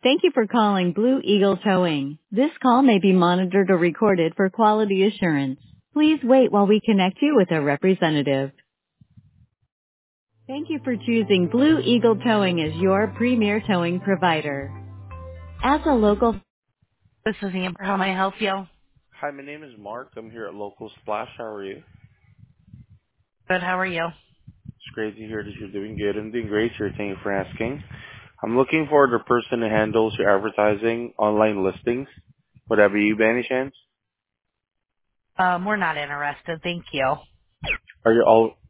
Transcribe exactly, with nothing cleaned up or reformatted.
Thank you for calling Blue Eagle Towing. This call may be monitored or recorded for quality assurance. Please wait while we connect you with a representative. Thank you for choosing Blue Eagle Towing as your premier towing provider. As a local, this is Amber. How may I help you? Hi, my name is Mark. I'm here at Local Splash. How are you? Good. How are you? It's great to hear that you're doing good. I'm doing great, sir. Thank you for asking. I'm looking for the person who handles your advertising, online listings. Would that be you by any chance? Um, we're not interested. Thank you. Are you all